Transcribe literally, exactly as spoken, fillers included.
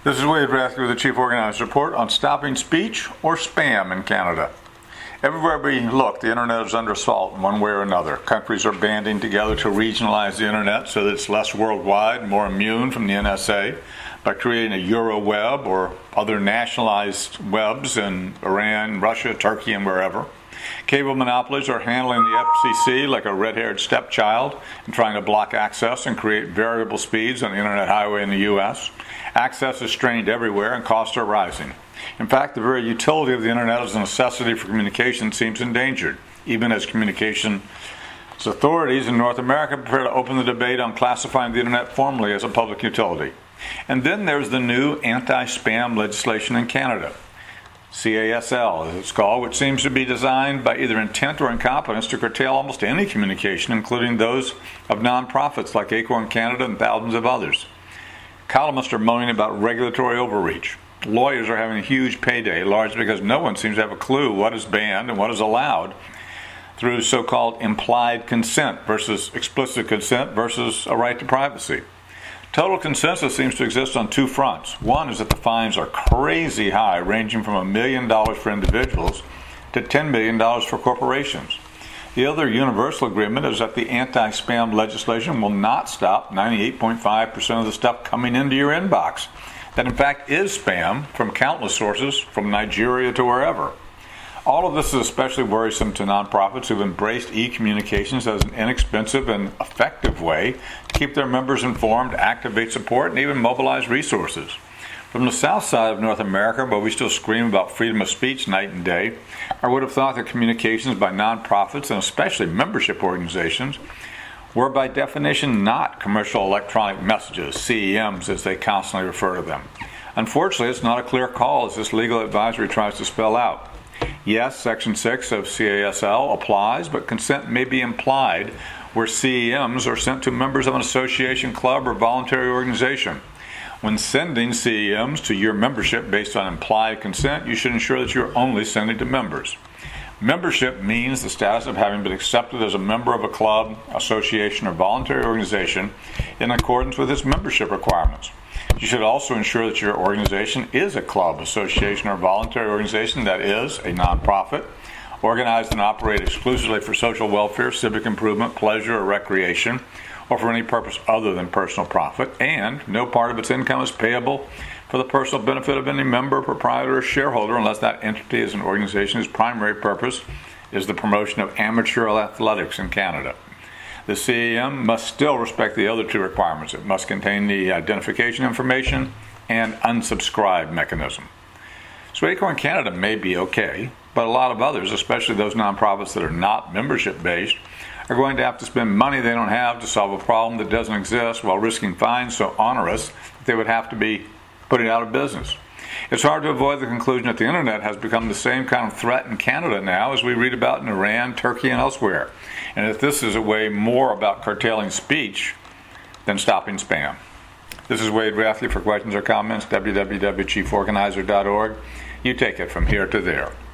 This is Wade Rathke with the Chief Organizer's Report on stopping speech or spam in Canada. Everywhere we look, the internet is under assault in one way or another. Countries are banding together to regionalize the internet so that it's less worldwide, more immune from the N S A, by creating a Euroweb or other nationalized webs in Iran, Russia, Turkey, and wherever. Cable monopolies are handling the F C C like a red-haired stepchild and trying to block access and create variable speeds on the internet highway in the U S Access is strained everywhere and costs are rising. In fact, the very utility of the internet as a necessity for communication seems endangered, even as communications authorities in North America prepare to open the debate on classifying the internet formally as a public utility. And then there's the new anti-spam legislation in Canada, C A S L as it's called, which seems to be designed by either intent or incompetence to curtail almost any communication, including those of nonprofits like Acorn Canada and thousands of others. Columnists are moaning about regulatory overreach. Lawyers are having a huge payday, largely because no one seems to have a clue what is banned and what is allowed through so-called implied consent versus explicit consent versus a right to privacy. Total consensus seems to exist on two fronts. One is that the fines are crazy high, ranging from a million dollars for individuals to ten million dollars for corporations. The other universal agreement is that the anti-spam legislation will not stop ninety-eight point five percent of the stuff coming into your inbox. That in fact is spam from countless sources, from Nigeria to wherever. All of this is especially worrisome to nonprofits who've embraced e-communications as an inexpensive and effective way to keep their members informed, activate support, and even mobilize resources. From the south side of North America, where we still scream about freedom of speech night and day, I would have thought that communications by nonprofits, and especially membership organizations, were by definition not commercial electronic messages, C E Ms as they constantly refer to them. Unfortunately, it's not a clear call as this legal advisory tries to spell out. Yes, Section six of C A S L applies, but consent may be implied where C E Ms are sent to members of an association, club, or voluntary organization. When sending C E Ms to your membership based on implied consent, you should ensure that you're only sending to members. Membership means the status of having been accepted as a member of a club, association, or voluntary organization in accordance with its membership requirements. You should also ensure that your organization is a club, association, or voluntary organization that is a nonprofit, organized and operated exclusively for social welfare, civic improvement, pleasure, or recreation, or for any purpose other than personal profit, and no part of its income is payable for the personal benefit of any member, proprietor, or shareholder unless that entity is an organization whose primary purpose is the promotion of amateur athletics in Canada. The C E M must still respect the other two requirements. It must contain the identification information and unsubscribe mechanism. So Acorn Canada may be okay, but a lot of others, especially those nonprofits that are not membership-based, are going to have to spend money they don't have to solve a problem that doesn't exist while risking fines so onerous that they would have to be putting out of business. It's hard to avoid the conclusion that the internet has become the same kind of threat in Canada now as we read about in Iran, Turkey, and elsewhere, and that this is a way more about curtailing speech than stopping spam. This is Wade Rathke. For questions or comments, w w w dot chief organizer dot org. You take it from here to there.